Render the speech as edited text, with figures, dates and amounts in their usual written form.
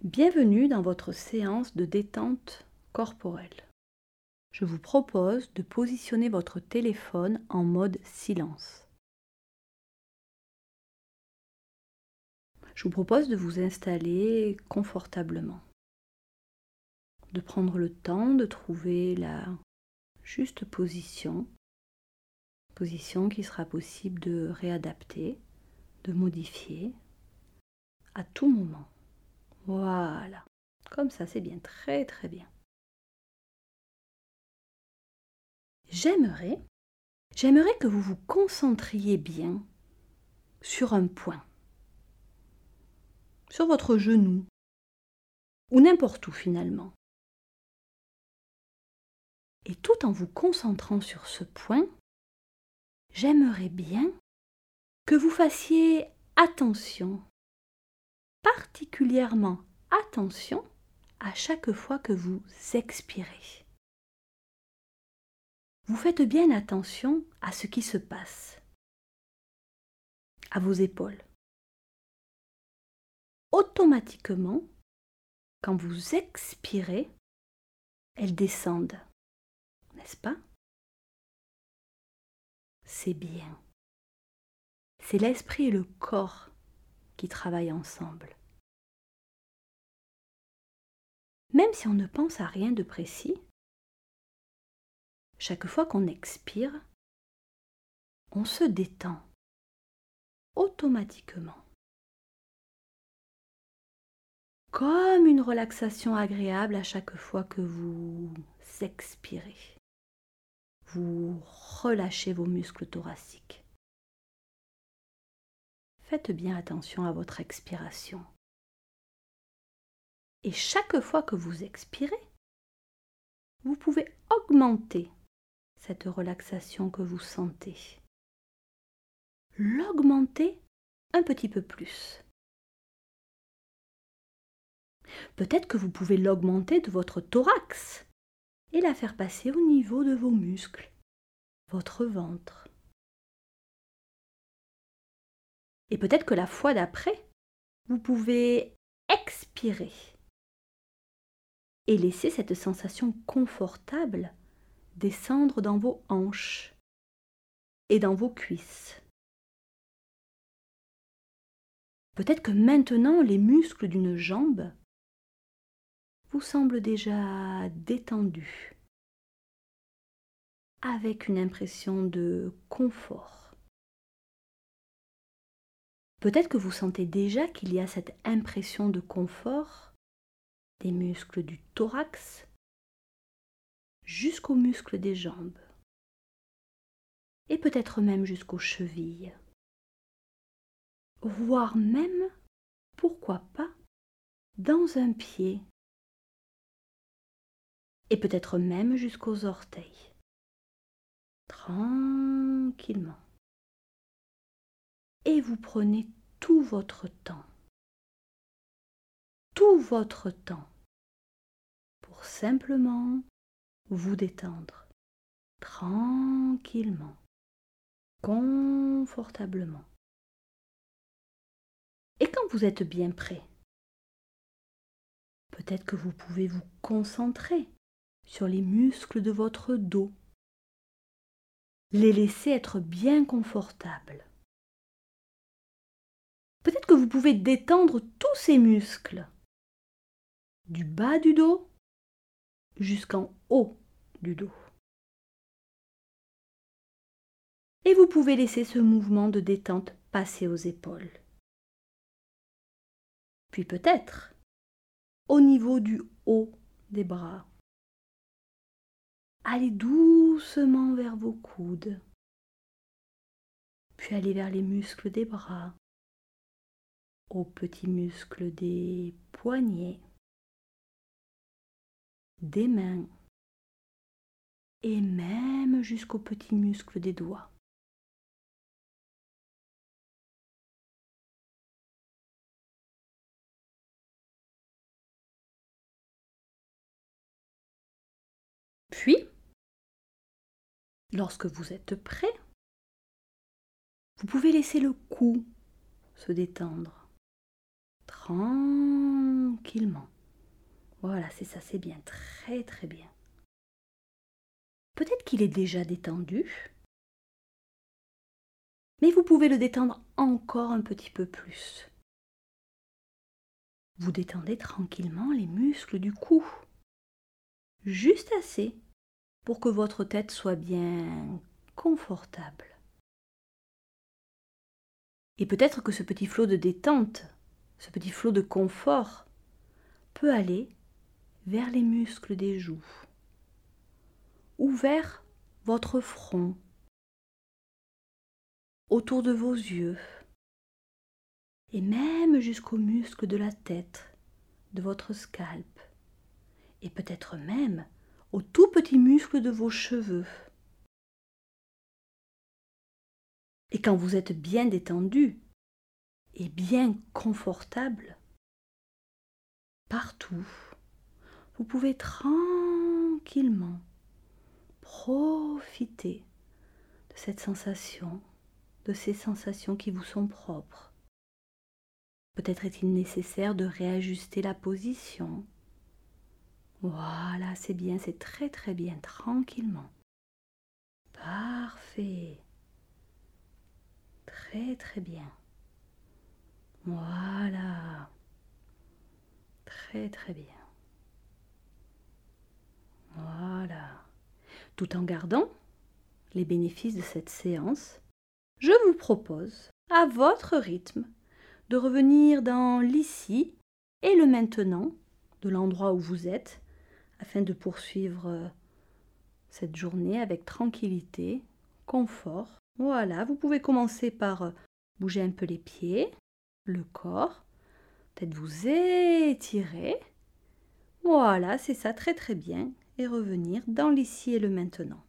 Bienvenue dans votre séance de détente corporelle. Je vous propose de positionner votre téléphone en mode silence. Je vous propose de vous installer confortablement, de prendre le temps de trouver la juste position qui sera possible de réadapter, de modifier à tout moment. Voilà, comme ça c'est bien, très très bien. J'aimerais que vous vous concentriez bien sur un point, sur votre genou, ou n'importe où finalement. Et tout en vous concentrant sur ce point, j'aimerais bien que vous fassiez attention, particulièrement attention à chaque fois que vous expirez. Vous faites bien attention à ce qui se passe, à vos épaules. Automatiquement, quand vous expirez, elles descendent, n'est-ce pas? C'est bien. C'est l'esprit et le corps qui travaillent ensemble. Même si on ne pense à rien de précis, chaque fois qu'on expire, on se détend automatiquement. Comme une relaxation agréable à chaque fois que vous expirez. Vous relâchez vos muscles thoraciques. Faites bien attention à votre expiration. Et chaque fois que vous expirez, vous pouvez augmenter cette relaxation que vous sentez. L'augmenter un petit peu plus. Peut-être que vous pouvez l'augmenter de votre thorax et la faire passer au niveau de vos muscles, votre ventre. Et peut-être que la fois d'après, vous pouvez expirer et laisser cette sensation confortable descendre dans vos hanches et dans vos cuisses. Peut-être que maintenant, les muscles d'une jambe vous semblent déjà détendus, avec une impression de confort. Peut-être que vous sentez déjà qu'il y a cette impression de confort des muscles du thorax jusqu'aux muscles des jambes et peut-être même jusqu'aux chevilles, voire même, pourquoi pas, dans un pied et peut-être même jusqu'aux orteils, tranquillement. Et vous prenez tout votre temps pour simplement vous détendre tranquillement, confortablement. Et quand vous êtes bien prêt, peut-être que vous pouvez vous concentrer sur les muscles de votre dos, les laisser être bien confortables. Peut-être que vous pouvez détendre tous ces muscles, du bas du dos jusqu'en haut du dos. Et vous pouvez laisser ce mouvement de détente passer aux épaules. Puis peut-être au niveau du haut des bras. Allez doucement vers vos coudes, puis allez vers les muscles des bras, aux petits muscles des poignets, des mains et même jusqu'aux petits muscles des doigts. Puis, lorsque vous êtes prêt, vous pouvez laisser le cou se détendre tranquillement. tranquillement. Voilà, c'est ça, c'est bien, très très bien. Peut-être qu'il est déjà détendu, mais vous pouvez le détendre encore un petit peu plus. Vous détendez tranquillement les muscles du cou, juste assez pour que votre tête soit bien confortable. Et peut-être que ce petit flot de détente, ce petit flot de confort peut aller vers les muscles des joues ou vers votre front, autour de vos yeux et même jusqu'aux muscles de la tête, de votre scalp et peut-être même aux tout petits muscles de vos cheveux. Et quand vous êtes bien détendu et bien confortable, partout, vous pouvez tranquillement profiter de cette sensation, de ces sensations qui vous sont propres. Peut-être est-il nécessaire de réajuster la position. Voilà, c'est bien, c'est très très bien, tranquillement. Parfait. Très très bien. Voilà. Très très bien. Voilà. Tout en gardant les bénéfices de cette séance, je vous propose, à votre rythme, de revenir dans l'ici et le maintenant de l'endroit où vous êtes, afin de poursuivre cette journée avec tranquillité, confort. Voilà, vous pouvez commencer par bouger un peu les pieds, le corps, peut-être vous étirer. Voilà, c'est ça, très très bien. Et revenir dans l'ici et le maintenant.